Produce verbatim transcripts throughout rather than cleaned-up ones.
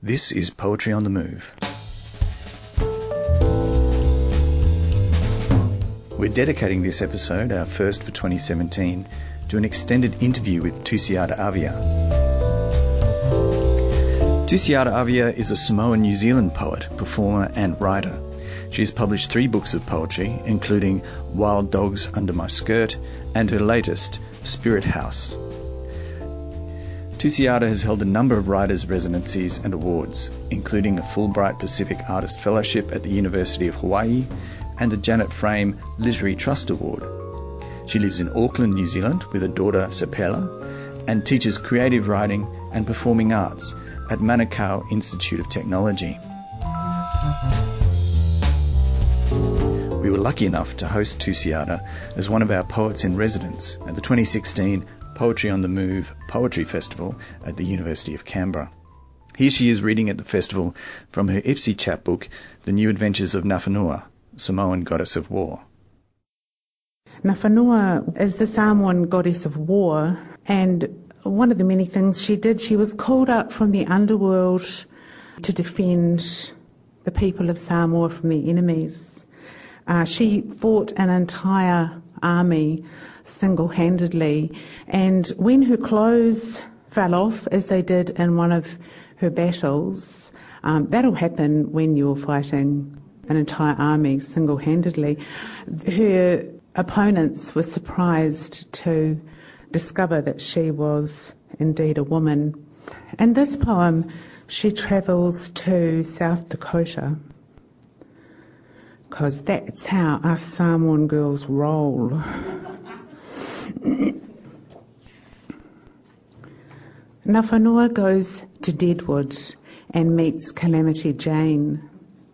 This is Poetry on the Move. We're dedicating this episode, our first for twenty seventeen, to an extended interview with Tusiata Avia. Tusiata Avia is a Samoan New Zealand poet, performer and writer. She has published three books of poetry, including Wild Dogs Under My Skirt and her latest, Spirit House. Tusiata has held a number of writers' residencies and awards, including a Fulbright Pacific Artist Fellowship at the University of Hawaii and the Janet Frame Literary Trust Award. She lives in Auckland, New Zealand with her daughter Sepela and teaches creative writing and performing arts at Manukau Institute of Technology. We were lucky enough to host Tusiata as one of our poets in residence at the twenty sixteen Poetry on the Move Poetry Festival at the University of Canberra. Here she is reading at the festival from her Ipsy chapbook, The New Adventures of Nawhanua, Samoan Goddess of War. Nawhanua is the Samoan goddess of war, and one of the many things she did, she was called up from the underworld to defend the people of Samoa from their enemies. Uh, she fought an entire army single-handedly, and when her clothes fell off, as they did in one of her battles, um, that'll happen when you're fighting an entire army single-handedly. Her opponents were surprised to discover that she was indeed a woman. In this poem, she travels to South Dakota, because that's how us Samoan girls roll. Nawhanua goes to Deadwood and meets Calamity Jane.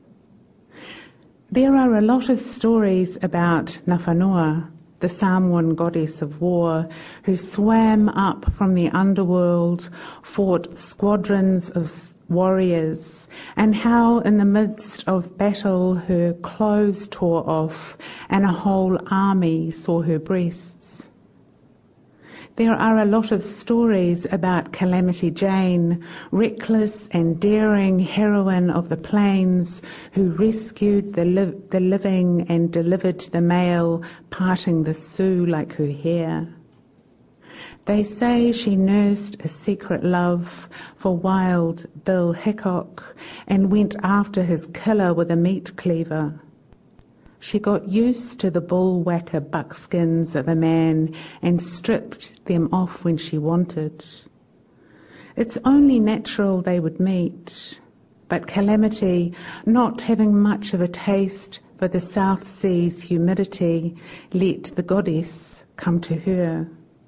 There are a lot of stories about Nawhanua, the Samoan goddess of war, who swam up from the underworld, fought squadrons of warriors, and how in the midst of battle her clothes tore off and a whole army saw her breasts. There are a lot of stories about Calamity Jane, reckless and daring heroine of the plains who rescued the, li- the living and delivered the male, parting the Sioux like her hair. They say she nursed a secret love for Wild Bill Hickok and went after his killer with a meat cleaver. She got used to the bullwhacker buckskins of a man and stripped them off when she wanted. It's only natural they would meet, but Calamity, not having much of a taste for the South Sea's humidity, let the goddess come to her.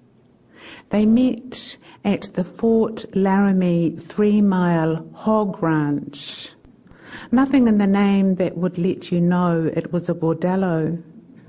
They met at the Fort Laramie three-mile hog ranch. Nothing in the name that would let you know it was a bordello.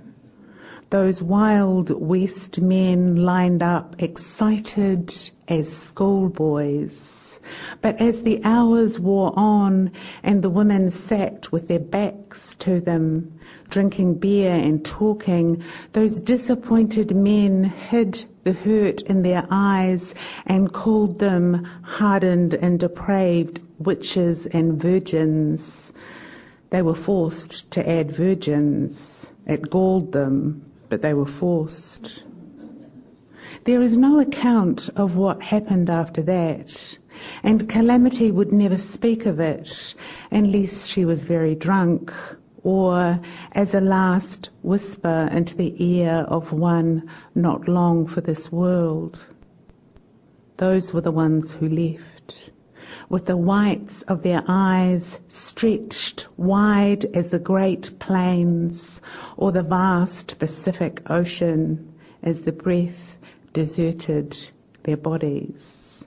Those Wild West men lined up, excited as schoolboys. But as the hours wore on and the women sat with their backs to them, drinking beer and talking, those disappointed men hid the hurt in their eyes and called them hardened and depraved witches and virgins. They were forced to add virgins. It galled them, but they were forced. There is no account of what happened after that, and Calamity would never speak of it unless she was very drunk, or as a last whisper into the ear of one not long for this world. Those were the ones who left, with the whites of their eyes stretched wide as the great plains or the vast Pacific Ocean as the breath deserted their bodies.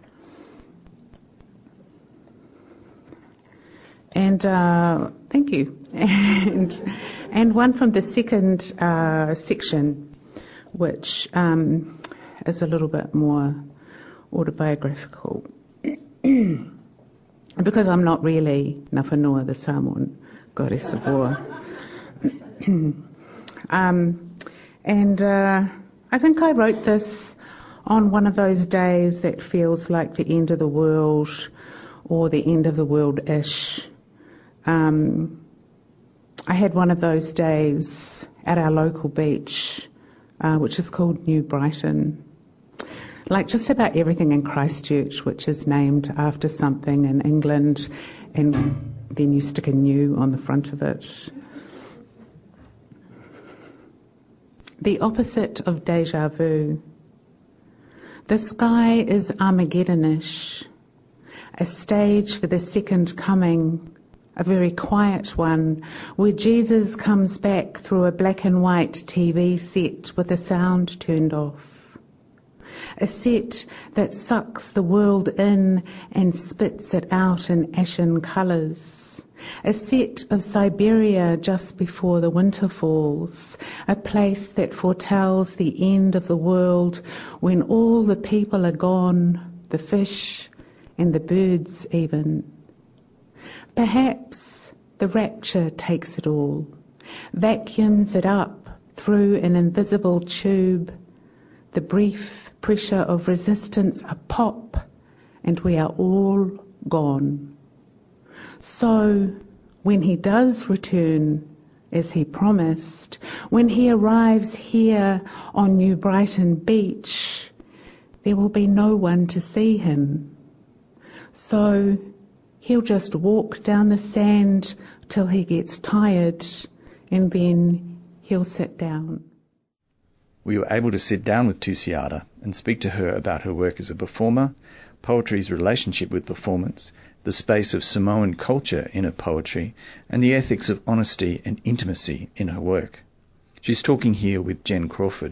And uh, thank you. And, and one from the second uh, section, which um, is a little bit more autobiographical. Because I'm not really Nawhanua, the Samoan goddess of war. um, and uh, I think I wrote this on one of those days that feels like the end of the world, or the end of the world-ish. Um, I had one of those days at our local beach, uh, which is called New Brighton. Like just about everything in Christchurch, which is named after something in England, and then you stick a new on the front of it. The opposite of deja vu. The sky is Armageddonish, a stage for the second coming, a very quiet one, where Jesus comes back through a black and white T V set with the sound turned off. A set that sucks the world in and spits it out in ashen colours. A set of Siberia just before the winter falls, a place that foretells the end of the world when all the people are gone, the fish and the birds even. Perhaps the rapture takes it all, vacuums it up through an invisible tube, the brief pressure of resistance a pop, and we are all gone. So, when he does return, as he promised, when he arrives here on New Brighton Beach, there will be no one to see him. So, he'll just walk down the sand till he gets tired, and then he'll sit down. We were able to sit down with Tusiata and speak to her about her work as a performer, poetry's relationship with performance, the space of Samoan culture in her poetry, and the ethics of honesty and intimacy in her work. She's talking here with Jen Crawford.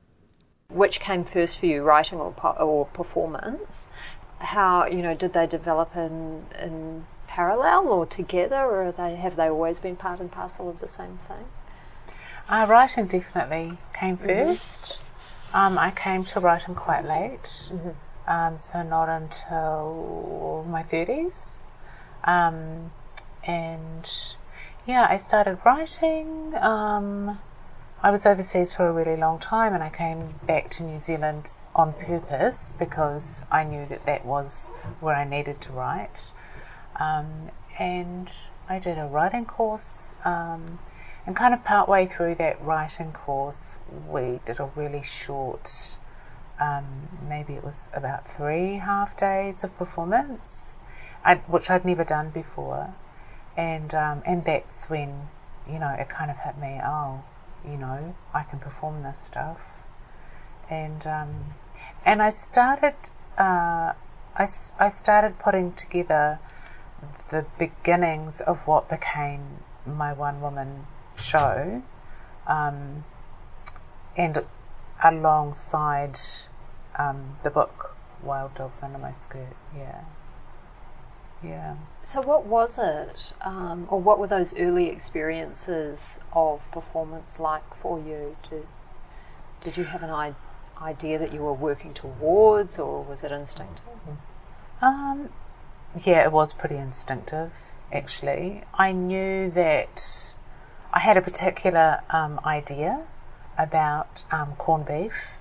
Which came first for you, writing or, or performance? How, you know, did they develop in, in parallel or together, or are they, have they always been part and parcel of the same thing? Uh, writing definitely came first. Mm-hmm. Um, I came to writing quite late. Mm-hmm. Um, so not until my thirties. Um, and yeah, I started writing. Um, I was overseas for a really long time, and I came back to New Zealand on purpose because I knew that that was where I needed to write. Um, and I did a writing course, um, and kind of partway through that writing course, we did a really short Um, maybe it was about three half days of performance, I'd, which I'd never done before, and um, and that's when, you know, it kind of hit me. Oh, you know, I can perform this stuff, and um, and I started uh, I, I started putting together the beginnings of what became my one woman show, um, and alongside um, the book Wild Dogs Under My Skirt. Yeah. Yeah. So what was it, um, or what were those early experiences of performance like for you? Did, did you have an I- idea that you were working towards, or was it instinctive? Um, yeah, it was pretty instinctive, actually. I knew that I had a particular um, idea about um, corned beef.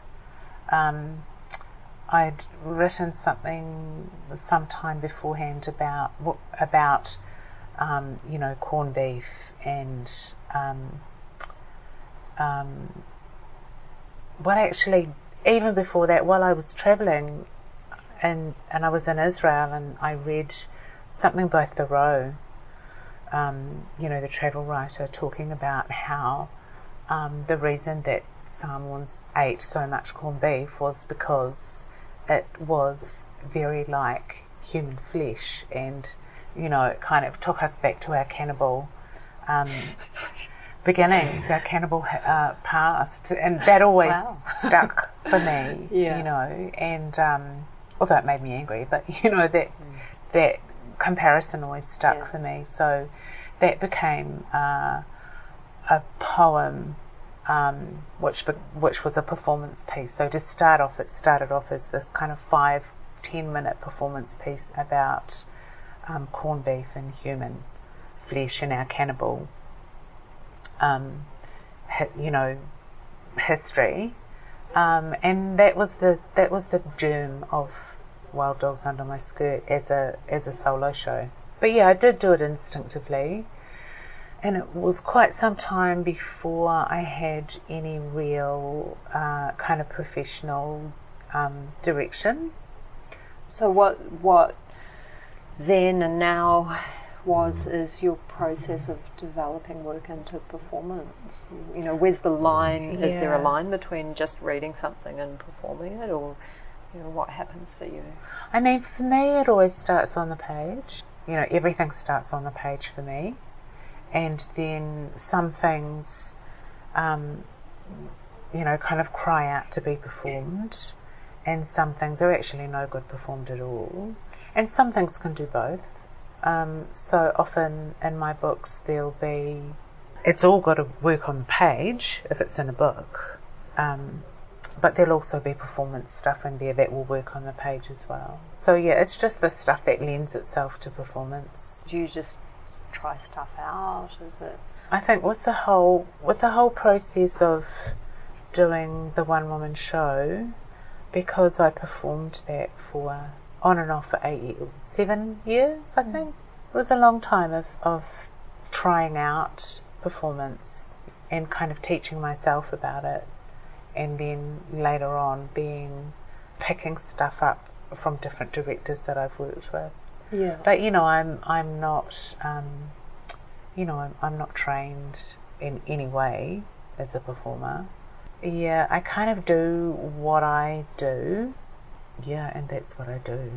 Um, I'd written something some time beforehand about about um, you know, corned beef and um, um, well, actually, even before that, while I was travelling and and I was in Israel, and I read something by Thoreau, um, you know, the travel writer, talking about how um, the reason that Samoans ate so much corned beef was because it was very like human flesh, and, you know, it kind of took us back to our cannibal um, beginnings, our cannibal uh, past, and that always wow. stuck for me, yeah. you know, and um, although it made me angry, but, you know, that mm. that comparison always stuck yeah. for me, so that became uh, a poem, um, which which was a performance piece. So to start off, it started off as this kind of five, ten minute performance piece about um, corned beef and human flesh and our cannibal, um, you know, history, um, and that was the that was the germ of Wild Dogs Under My Skirt as a as a solo show. But yeah, I did do it instinctively, and it was quite some time before I had any real uh, kind of professional um, direction. So what what then and now was is your process of developing work into performance? You know, where's the line? Yeah. Is there a line between just reading something and performing it, or you know, what happens for you? I mean, for me, it always starts on the page. You know, everything starts on the page for me, and then some things, um, you know, kind of cry out to be performed, and some things are actually no good performed at all, and some things can do both. Um, so often in my books there'll be, it's all got to work on the page if it's in a book, um, but there'll also be performance stuff in there that will work on the page as well. So yeah, it's just the stuff that lends itself to performance. Do you just try stuff out? Is it? I think with the whole with the whole process of doing the one woman show, because I performed that for on and off for eight years, seven years, I think. It was a long time of, of trying out performance and kind of teaching myself about it, and then later on being picking stuff up from different directors that I've worked with. Yeah. But you know, I'm I'm not um, you know I'm, I'm not trained in any way as a performer. Yeah, I kind of do what I do. Yeah, and that's what I do.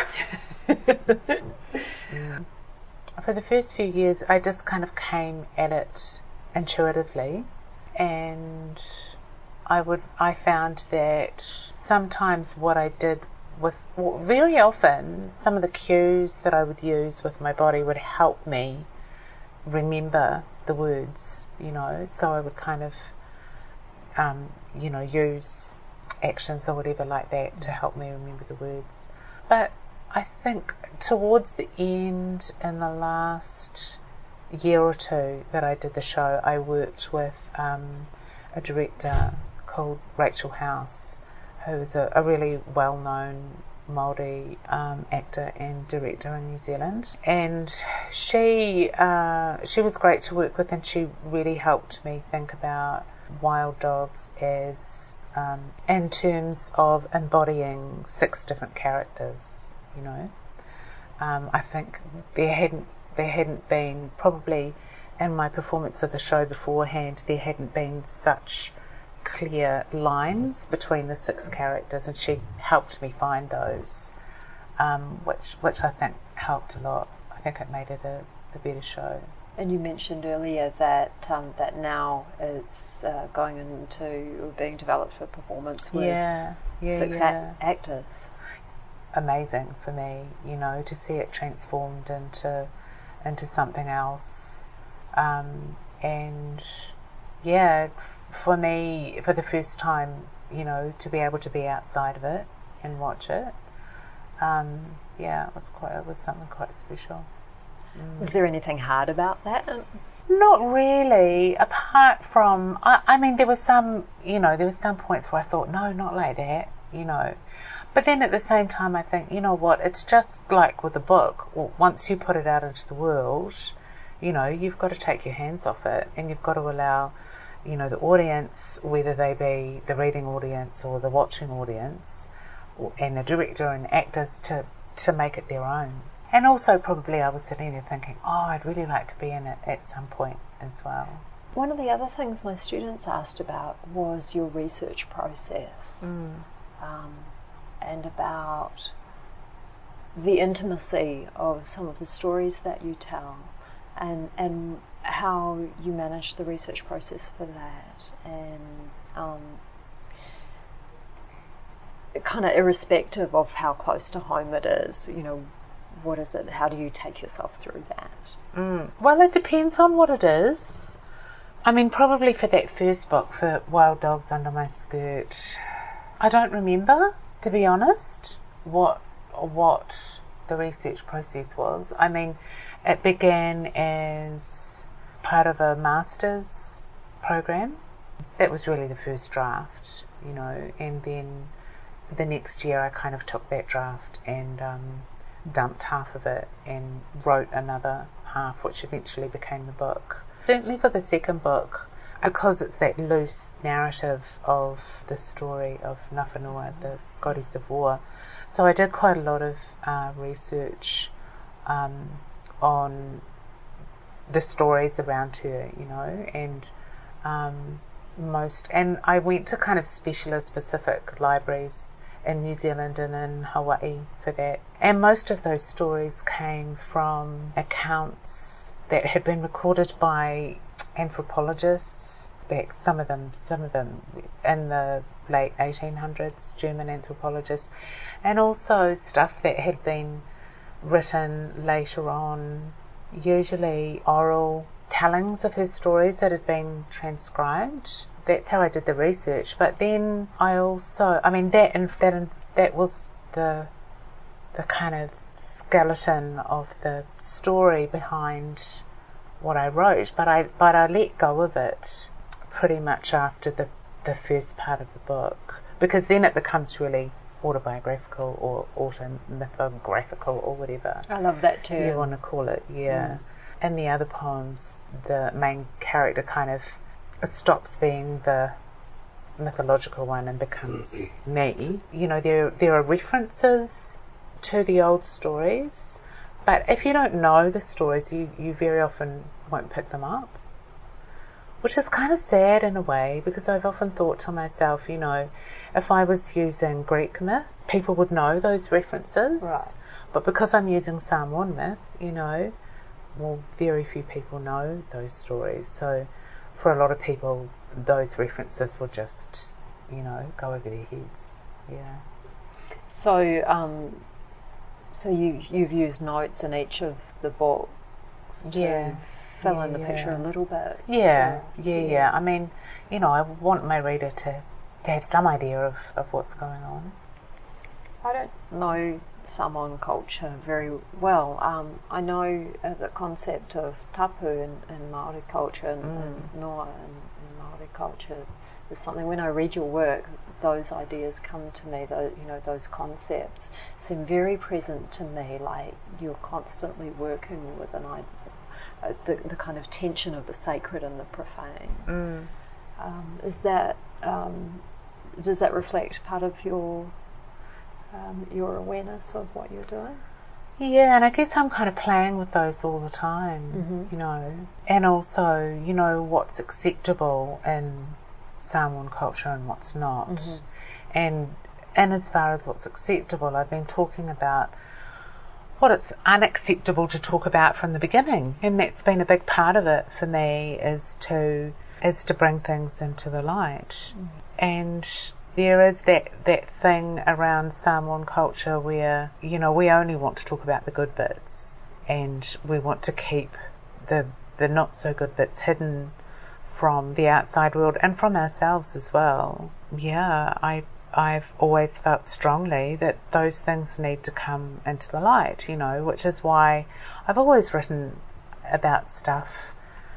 mm. For the first few years, I just kind of came at it intuitively, and I would I found that sometimes what I did with, well, very often, some of the cues that I would use with my body would help me remember the words, you know, so I would kind of, um, you know, use actions or whatever like that to help me remember the words. But I think towards the end, in the last year or two that I did the show, I worked with um, a director called Rachel House, who is a, a really well-known Māori um, actor and director in New Zealand, and she uh, she was great to work with, and she really helped me think about Wild Dogs as um, in terms of embodying six different characters. You know, um, I think there hadn't there hadn't been, probably in my performance of the show beforehand, there hadn't been such clear lines between the six characters, and she helped me find those, um, which which I think helped a lot. I think it made it a, a better show. And you mentioned earlier that um, that now it's uh, going into or being developed for performance with yeah, yeah, six yeah. A- actors. Amazing for me, you know, to see it transformed into into something else, um, and yeah, for me, for the first time, you know, to be able to be outside of it and watch it, um, yeah, it was quite, it was something quite special. Was there anything hard about that? Not really, apart from, I, I mean, there was some, you know, there was some points where I thought, no, not like that, you know. But then at the same time, I think, you know what, it's just like with a book. Well, once you put it out into the world, you know, you've got to take your hands off it, and you've got to allow, you know, the audience, whether they be the reading audience or the watching audience, and the director and actors to, to make it their own. And also probably I was sitting there thinking, oh, I'd really like to be in it at some point as well. One of the other things my students asked about was your research process, Mm. um, and about the intimacy of some of the stories that you tell, and and how you manage the research process for that, and um, kind of irrespective of how close to home it is, you know, what is it? How do you take yourself through that? Mm. Well, it depends on what it is. I mean, probably for that first book, for Wild Dogs Under My Skirt, I don't remember, to be honest, what what the research process was. I mean, it began as part of a master's program. That was really the first draft, you know, and then the next year I kind of took that draft and um, dumped half of it and wrote another half, which eventually became the book. Certainly for the second book, because it's that loose narrative of the story of Nawhanua, the goddess of war. So I did quite a lot of uh, research um, on the stories around her, you know, and um, most, and I went to kind of specialist specific libraries in New Zealand and in Hawaii for that. And most of those stories came from accounts that had been recorded by anthropologists back, some of them, some of them in the late eighteen hundreds, German anthropologists, and also stuff that had been written later on, usually oral tellings of her stories that had been transcribed. That's how I did the research. But then I also, I mean, that and that that was the the kind of skeleton of the story behind what I wrote. But I but I let go of it pretty much after the the first part of the book, because then it becomes really autobiographical or automythographical or whatever. I love that term. You want to call it, yeah. Mm. In the other poems, the main character kind of stops being the mythological one and becomes me. You know, there there are references to the old stories, but if you don't know the stories, you, you very often won't pick them up, which is kind of sad in a way, because I've often thought to myself, you know, if I was using Greek myth, people would know those references. Right. But because I'm using Samoan myth, you know, well, very few people know those stories. So for a lot of people, those references will just, you know, go over their heads. Yeah. So, um, so you you've used notes in each of the books to Yeah. fill yeah, in the yeah. picture a little bit. Yeah, Yes, yeah, yeah, yeah. I mean, you know, I want my reader to, to have some idea of, of what's going on. I don't know Samoan culture very well. Um, I know uh, the concept of tapu in, in Māori culture and, Mm. and noa in, in Māori culture is something. When I read your work, those ideas come to me. Those, you know, those concepts seem very present to me. Like you're constantly working with an idea, uh, the the kind of tension of the sacred and the profane. Mm. Um, is that um, does that reflect part of your Um, your awareness of what you're doing? Yeah, and I guess I'm kind of playing with those all the time, mm-hmm. you know, and also, you know, what's acceptable in Samoan culture and what's not. Mm-hmm. And and as far as what's acceptable, I've been talking about what it's unacceptable to talk about from the beginning, and that's been a big part of it for me, is to is to bring things into the light. Mm. And there is that, that thing around Samoan culture where, you know, we only want to talk about the good bits, and we want to keep the the not so good bits hidden from the outside world and from ourselves as well. Yeah, I I've always felt strongly that those things need to come into the light, you know, which is why I've always written about stuff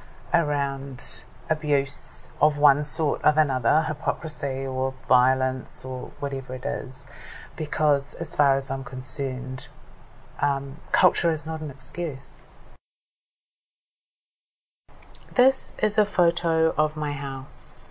around abuse of one sort of another, hypocrisy or violence or whatever it is, because as far as I'm concerned, um, culture is not an excuse. This is a photo of my house.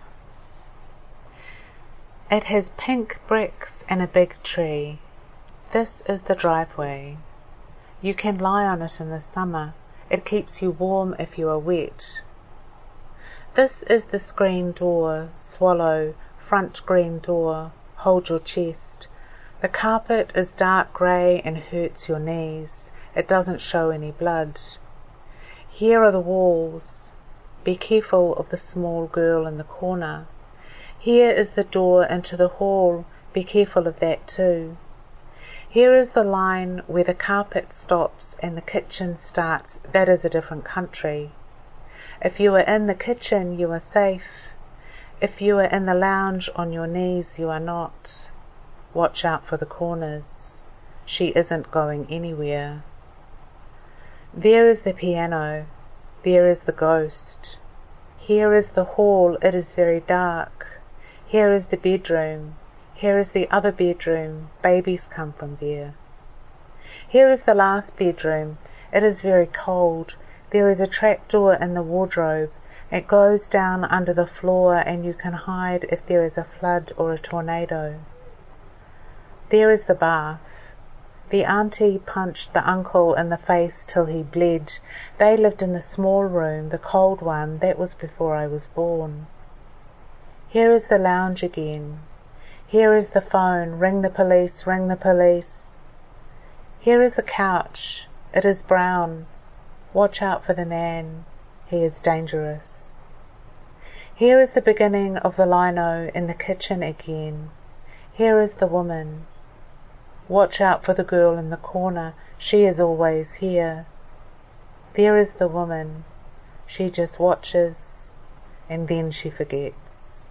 It has pink bricks and a big tree. This is the driveway. You can lie on it in the summer. It keeps you warm if you are wet. This is the screen door, swallow, front green door, hold your chest. The carpet is dark grey and hurts your knees. It doesn't show any blood. Here are the walls. Be careful of the small girl in the corner. Here is the door into the hall. Be careful of that too. Here is the line where the carpet stops and the kitchen starts. That is a different country. If you are in the kitchen, you are safe. If you are in the lounge on your knees, you are not. Watch out for the corners. She isn't going anywhere. There is the piano. There is the ghost. Here is the hall. It is very dark. Here is the bedroom. Here is the other bedroom. Babies come from there. Here is the last bedroom. It is very cold. There is a trap door in the wardrobe. It goes down under the floor and you can hide if there is a flood or a tornado. There is the bath. The auntie punched the uncle in the face till he bled. They lived in the small room, the cold one. That was before I was born. Here is the lounge again. Here is the phone. Ring the police, ring the police. Here is the couch. It is brown. Watch out for the man. He is dangerous. Here is the beginning of the lino in the kitchen again. Here is the woman. Watch out for the girl in the corner. She is always here. There is the woman. She just watches and then she forgets.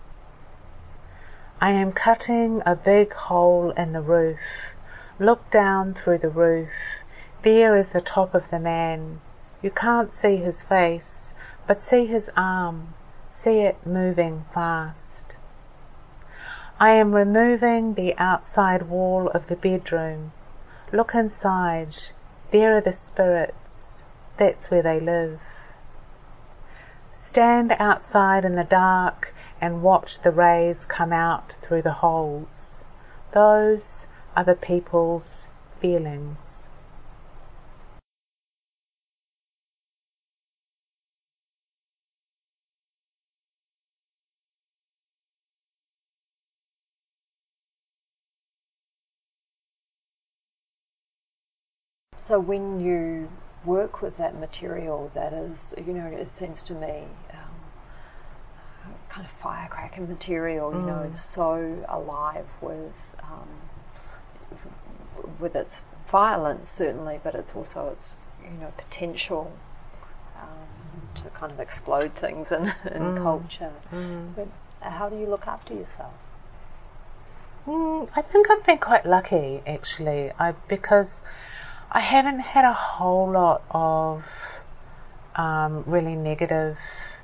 I am cutting a big hole in the roof. Look down through the roof. There is the top of the man. You can't see his face, but see his arm. See it moving fast. I am removing the outside wall of the bedroom. Look inside. There are the spirits. That's where they live. Stand outside in the dark and watch the rays come out through the holes. Those are the people's feelings. So when you work with that material, that is, you know, it seems to me um, kind of firecracker material, you mm. know, so alive with um, with its violence certainly, but it's also its, you know, potential um, to kind of explode things in, in mm. culture. Mm. But how do you look after yourself? Mm, I think I've been quite lucky actually, I because I haven't had a whole lot of um, really negative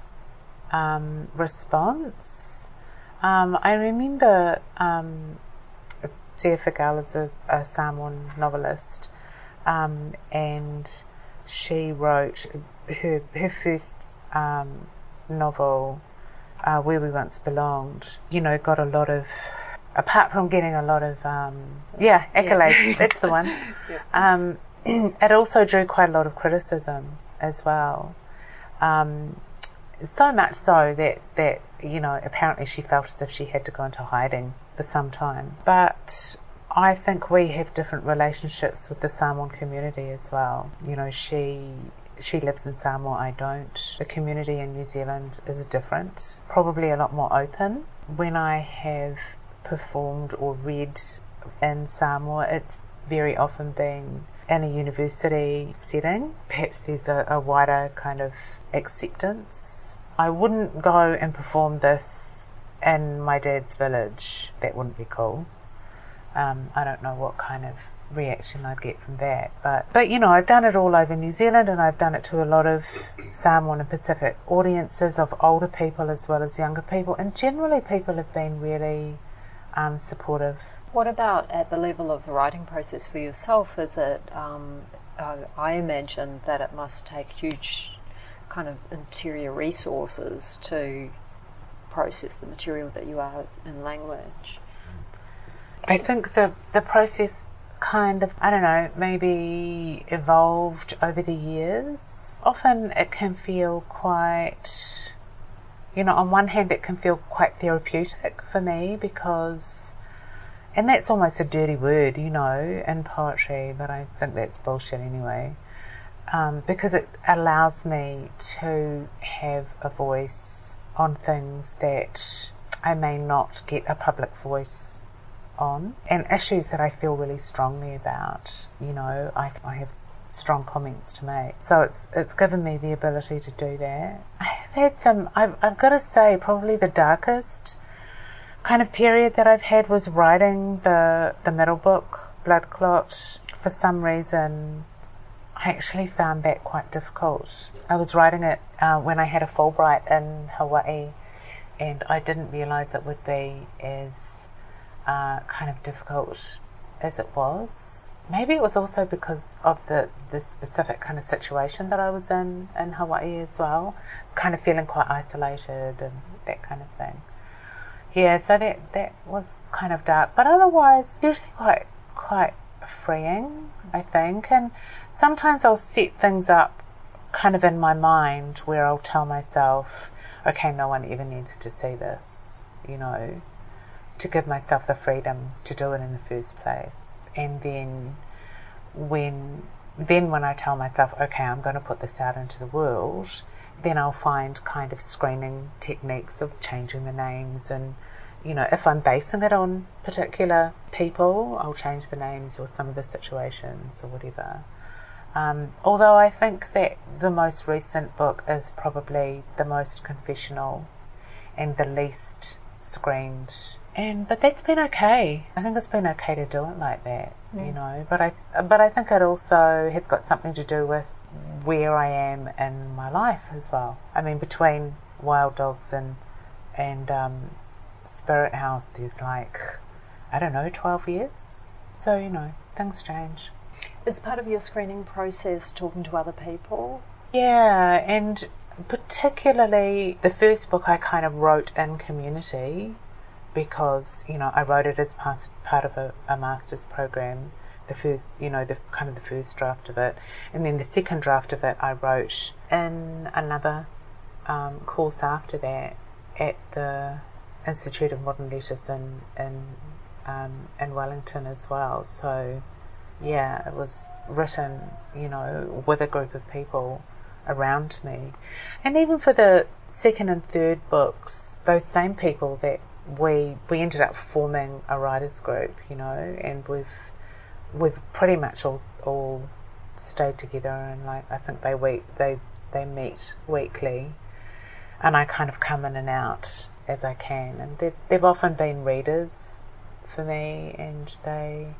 um, response. Um, I remember um, Tia Whakao is a, a Samoan novelist, um, and she wrote her her first um, novel, uh, Where We Once Belonged. You know, got a lot of, apart from getting a lot of um, yeah accolades. Yeah. That's the one. Yeah. Um, it also drew quite a lot of criticism as well. Um, so much so that, that, you know, apparently she felt as if she had to go into hiding for some time. But I think we have different relationships with the Samoan community as well. You know, she she lives in Samoa, I don't. The community in New Zealand is different, probably a lot more open. When I have performed or read in Samoa, it's very often been in a university setting. Perhaps there's a, a wider kind of acceptance. I wouldn't go and perform this in my dad's village. That wouldn't be cool. Um, I don't know what kind of reaction I'd get from that. But, but, you know, I've done it all over New Zealand, and I've done it to a lot of Samoan and Pacific audiences of older people as well as younger people. And generally people have been really um, supportive. What about at the level of the writing process for yourself? Is it, um, uh, I imagine that it must take huge kind of interior resources to process the material that you are in language. I think the, the process kind of, I don't know, maybe evolved over the years. Often it can feel quite, you know, on one hand it can feel quite therapeutic for me because, and that's almost a dirty word, you know, in poetry, but I think that's bullshit anyway, um, because it allows me to have a voice on things that I may not get a public voice on, and issues that I feel really strongly about, you know, I, I have strong comments to make. So it's it's given me the ability to do that. I have had some, I've, I've got to say, probably the darkest kind of period that I've had was writing the, the middle book, Blood Clot. For some reason, I actually found that quite difficult. I was writing it uh, when I had a Fulbright in Hawaii, and I didn't realise it would be as uh, kind of difficult as it was. Maybe it was also because of the, the specific kind of situation that I was in in Hawaii as well, kind of feeling quite isolated and that kind of thing. Yeah, so that that was kind of dark, but otherwise usually quite quite freeing, I think. And sometimes I'll set things up kind of in my mind where I'll tell myself, okay, no one ever needs to see this, you know, to give myself the freedom to do it in the first place. And then when then when I tell myself, okay, I'm going to put this out into the world, then I'll find kind of screening techniques of changing the names. And, you know, if I'm basing it on particular people, I'll change the names or some of the situations or whatever. Um, although I think that the most recent book is probably the most confessional and the least screened. And but that's been okay. I think it's been okay to do it like that, mm. you know. But I but I think it also has got something to do with where I am in my life as well. I mean, between Wild Dogs and and um, Spirit House, there's like, I don't know, twelve years. So, you know, things change. Is part of your screening process talking to other people? Yeah, and particularly the first book I kind of wrote in community because, you know, I wrote it as past, part of a, a master's program, the first, you know, the kind of the first draft of it. And then the second draft of it I wrote in another um, course after that at the Institute of Modern Letters in, in, um, in Wellington as well. So, yeah, it was written, you know, with a group of people around me. And even for the second and third books, those same people that we we ended up forming a writers group, you know, and we've we've pretty much all all stayed together, and like I think they week they they meet weekly, and I kind of come in and out as I can, and they've they've often been readers for me, and they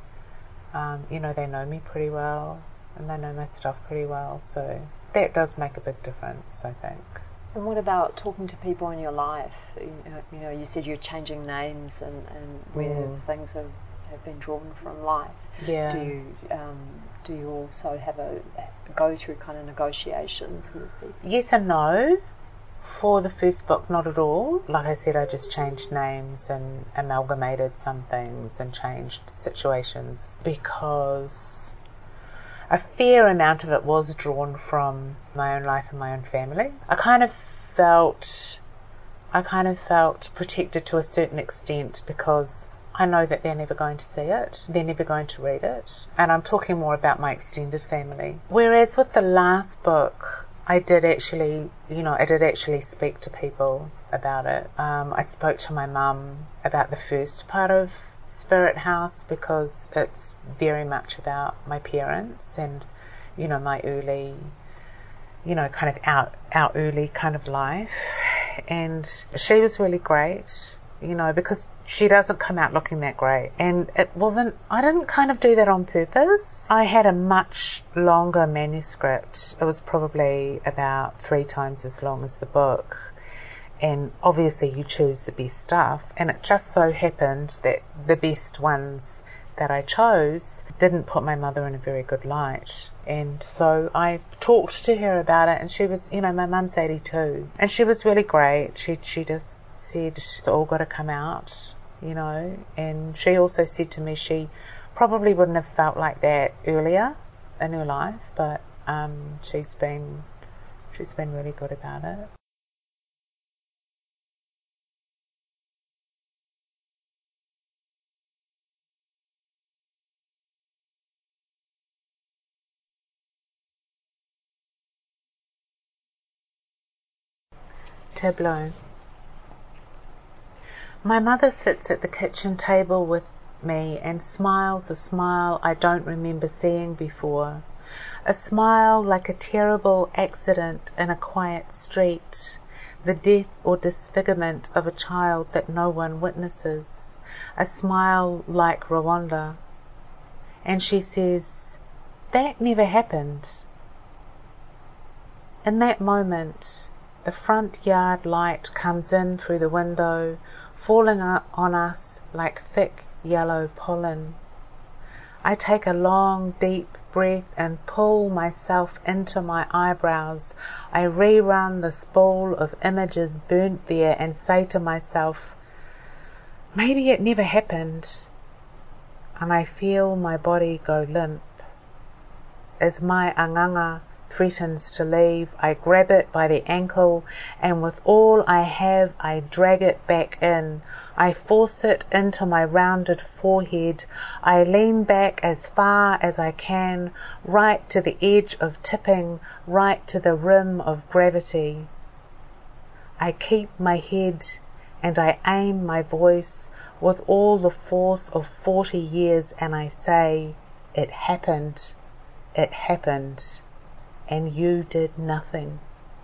um, you know, they know me pretty well and they know my stuff pretty well, so that does make a big difference, I think. And what about talking to people in your life? You know, you, know, you said you're changing names and, and where mm. things have, have been drawn from life. Yeah. Do you um, do you also have a go through kind of negotiations with people? Yes and no. For the first book, not at all. Like I said, I just changed names and amalgamated some things and changed situations because a fair amount of it was drawn from my own life and my own family. I kind of felt, I kind of felt protected to a certain extent because I know that they're never going to see it. They're never going to read it. And I'm talking more about my extended family. Whereas with the last book, I did actually, you know, I did actually speak to people about it. Um, I spoke to my mum about the first part of Spirit House because it's very much about my parents and, you know, my early, you know, kind of our, our early kind of life. And she was really great, you know, because she doesn't come out looking that great. And it wasn't, I didn't kind of do that on purpose. I had a much longer manuscript. It was probably about three times as long as the book. And obviously you choose the best stuff. And it just so happened that the best ones that I chose didn't put my mother in a very good light. And so I talked to her about it, and she was, you know, my mum's eighty-two. And she was really great. She, she just said it's all got to come out, you know. And she also said to me she probably wouldn't have felt like that earlier in her life, but um, she's been she's been really good about it. Tableau. My mother sits at the kitchen table with me and smiles a smile I don't remember seeing before. A smile like a terrible accident in a quiet street, the death or disfigurement of a child that no one witnesses. A smile like Rwanda. And she says, "That never happened." In that moment, the front yard light comes in through the window, falling on us like thick yellow pollen. I take a long, deep breath and pull myself into my eyebrows. I rerun the spool of images burnt there and say to myself, maybe it never happened. And I feel my body go limp. As my anganga threatens to leave, I grab it by the ankle, and with all I have, I drag it back in. I force it into my rounded forehead. I lean back as far as I can, right to the edge of tipping, right to the rim of gravity. I keep my head and I aim my voice with all the force of forty years, and I say, it happened, it happened, and you did nothing.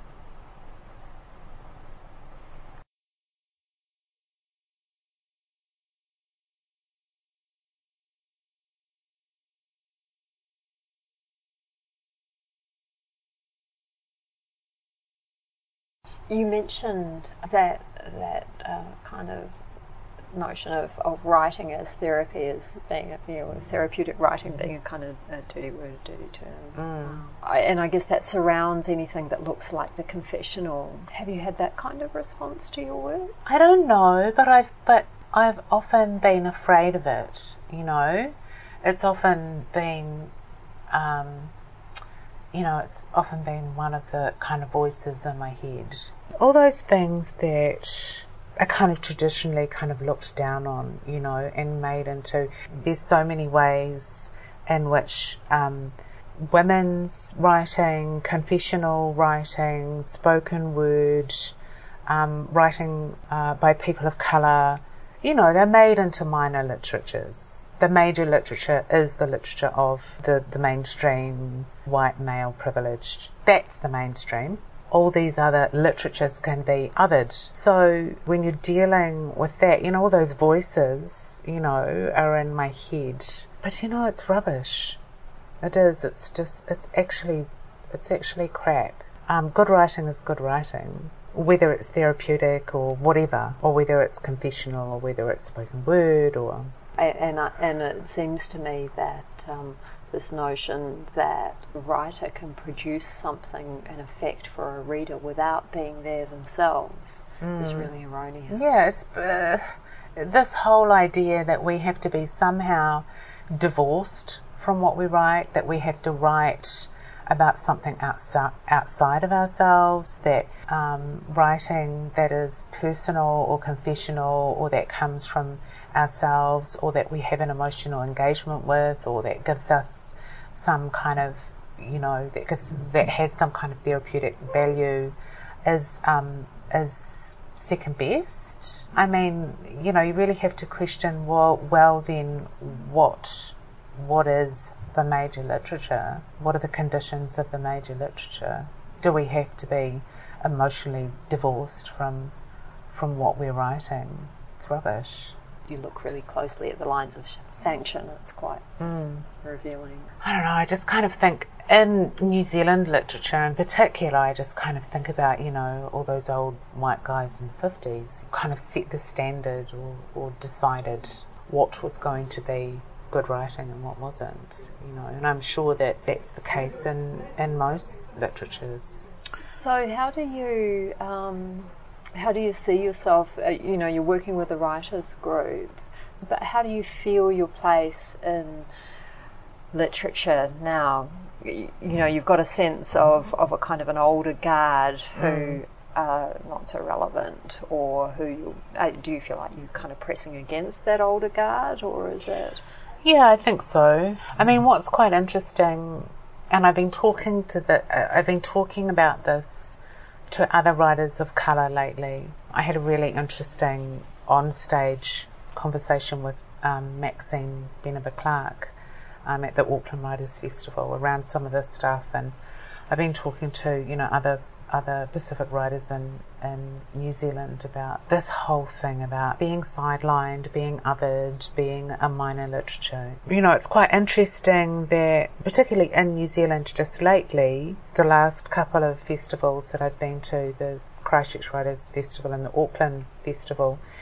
You mentioned that that uh, kind of notion of, of writing as therapy, as being a, you know, therapeutic writing being a kind of a dirty word, a dirty term. Mm. I, and I guess that surrounds anything that looks like the confessional. Have you had that kind of response to your work? I don't know, but I've but I've often been afraid of it. You know, it's often been, um, you know, it's often been one of the kind of voices in my head. All those things that are kind of traditionally kind of looked down on, you know, and made into, there's so many ways in which um, women's writing, confessional writing, spoken word, um, writing uh, by people of colour, you know, they're made into minor literatures. The major literature is the literature of the, the mainstream white male privileged. That's the mainstream. All these other literatures can be othered. So when you're dealing with that, you know, all those voices, you know, are in my head. But you know, it's rubbish. It is. It's just, it's actually, it's actually crap. Um, good writing is good writing, whether it's therapeutic or whatever, or whether it's confessional or whether it's spoken word or... And, and, and it seems to me that um, this notion that a writer can produce something, an effect for a reader without being there themselves mm. is really erroneous. Yeah, it's uh, this whole idea that we have to be somehow divorced from what we write, that we have to write about something outside outside of ourselves, that um, writing that is personal or confessional or that comes from ourselves or that we have an emotional engagement with or that gives us some kind of, you know, that gives that has some kind of therapeutic value is um, is second best. I mean, you know, you really have to question, well, well then what what is the major literature? What are the conditions of the major literature? Do we have to be emotionally divorced from from what we're writing? It's rubbish. You look really closely at the lines of sanction. It's quite mm. revealing. I don't know, I just kind of think in New Zealand literature in particular, I just kind of think about, you know, all those old white guys in the fifties kind of set the standard or, or decided what was going to be good writing and what wasn't, you know, and I'm sure that that's the case in, in most literatures. So how do you um, how do you see yourself, uh, you know, you're working with a writers group, but how do you feel your place in literature now? You, you know, you've got a sense of, of a kind of an older guard who mm. are not so relevant, or who you, uh, do you feel like you're kind of pressing against that older guard, or is it... Yeah, I think so. I mean, what's quite interesting, and I've been talking to the, uh, I've been talking about this to other writers of colour lately. I had a really interesting on-stage conversation with um, Maxine Beneba-Clark um, at the Auckland Writers' Festival around some of this stuff, and I've been talking to, you know, other other Pacific writers in, in New Zealand about this whole thing about being sidelined, being othered, being a minor literature. You know, it's quite interesting that, particularly in New Zealand just lately, the last couple of festivals that I've been to, the Christchurch Writers' Festival and the Auckland Festival,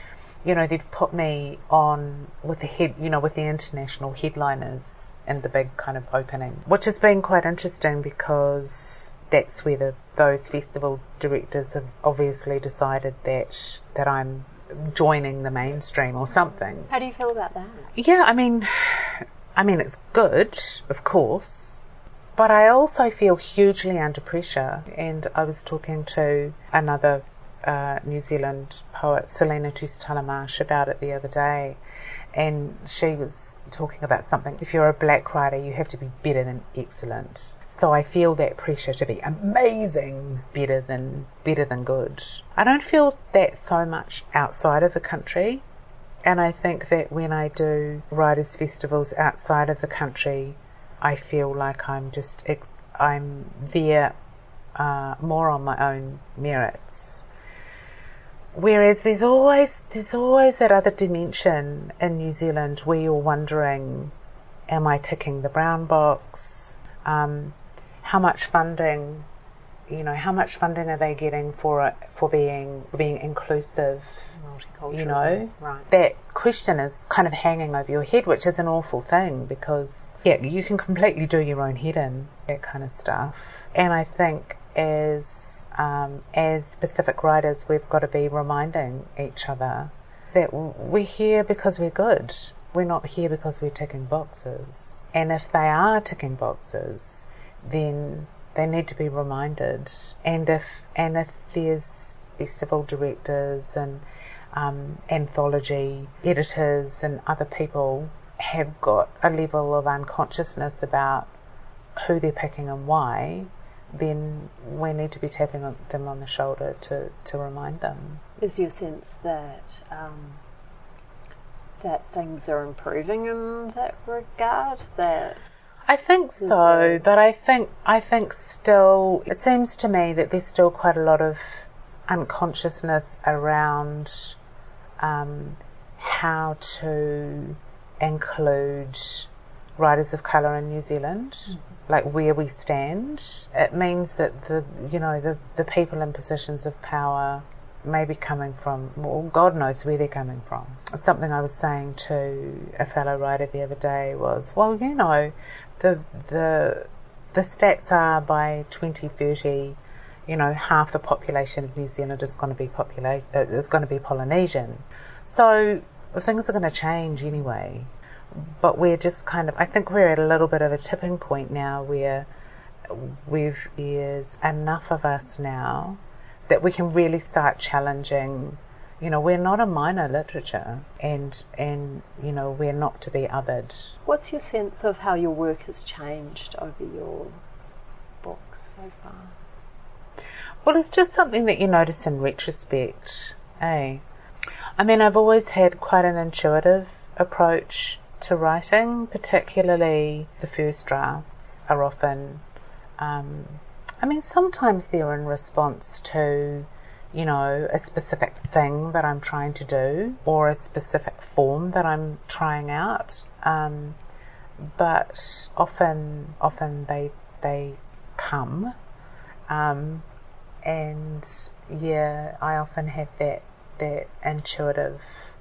you know, they've put me on with the head, you know, with the international headliners and the big kind of opening, which has been quite interesting because that's where the, those festival directors have obviously decided that that I'm joining the mainstream or something. How do you feel about that? Yeah, I mean, I mean it's good, of course, but I also feel hugely under pressure. And I was talking to another uh, New Zealand poet, Selena Tusi-Talamarsh, about it the other day, and she was talking about something. If you're a black writer, you have to be better than excellent. So I feel that pressure to be amazing, better than better than good. I don't feel that so much outside of the country, and I think that when I do writers' festivals outside of the country, I feel like I'm just I'm there uh, more on my own merits. Whereas there's always there's always that other dimension in New Zealand where you're wondering, am I ticking the brown box? Um, how much funding, you know, how much funding are they getting for it, for being for being inclusive? Multicultural. You know, right. That question is kind of hanging over your head, which is an awful thing because, yeah, you can completely do your own head in, that kind of stuff. And I think as um, as Pacific writers, we've got to be reminding each other that we're here because we're good. We're not here because we're ticking boxes. And if they are ticking boxes, then they need to be reminded. And if and if there's festival directors and um, anthology editors and other people have got a level of unconsciousness about who they're picking and why, then we need to be tapping them on the shoulder to, to remind them. Is your sense that um, that things are improving in that regard? That I think so, a... but I think I think still, it seems to me that there's still quite a lot of unconsciousness around um, how to include writers of colour in New Zealand, mm-hmm. like where we stand. It means that the you know the, the people in positions of power may be coming from, well, God knows where they're coming from. Something I was saying to a fellow writer the other day was, well, you know, the the the stats are by twenty thirty, you know, half the population of New Zealand is going to be populate uh, is going to be Polynesian. So things are going to change anyway. But we're just kind of, I think we're at a little bit of a tipping point now where we've, there's enough of us now that we can really start challenging, you know, we're not a minor literature and, and you know, we're not to be othered. What's your sense of how your work has changed over your books so far? Well, it's just something that you notice in retrospect, eh? I mean, I've always had quite an intuitive approach to writing, particularly the first drafts are often, um, I mean, sometimes they're in response to, you know, a specific thing that I'm trying to do or a specific form that I'm trying out. Um, but often, often they they come, um, and yeah, I often have that that intuitive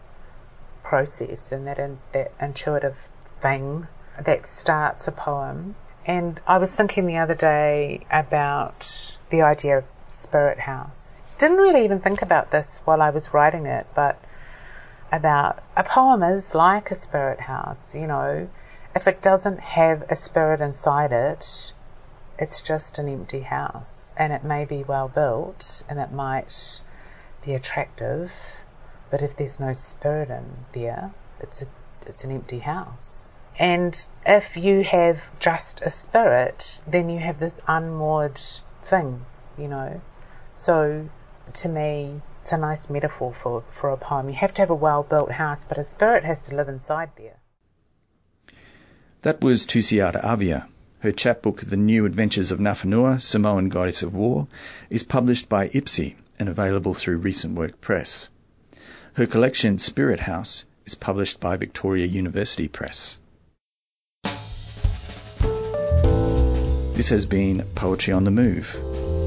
process and that in, that intuitive thing that starts a poem. And I was thinking the other day about the idea of spirit house. Didn't really even think about this while I was writing it, but about a poem is like a spirit house, you know. If it doesn't have a spirit inside it, it's just an empty house. And it may be well built and it might be attractive, but if there's no spirit in there, it's a, it's an empty house. And if you have just a spirit, then you have this unmoored thing, you know. So to me, it's a nice metaphor for, for a poem. You have to have a well-built house, but a spirit has to live inside there. That was Tusiata Avia. Her chapbook, The New Adventures of Nafanua, Samoan Goddess of War, is published by Ipsy and available through Recent Work Press. Her collection, Spirit House, is published by Victoria University Press. This has been Poetry on the Move.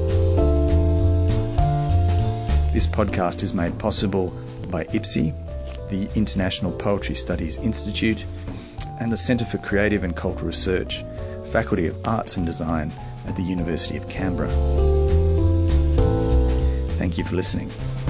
This podcast is made possible by Ipsy, the International Poetry Studies Institute, and the Centre for Creative and Cultural Research, Faculty of Arts and Design at the University of Canberra. Thank you for listening.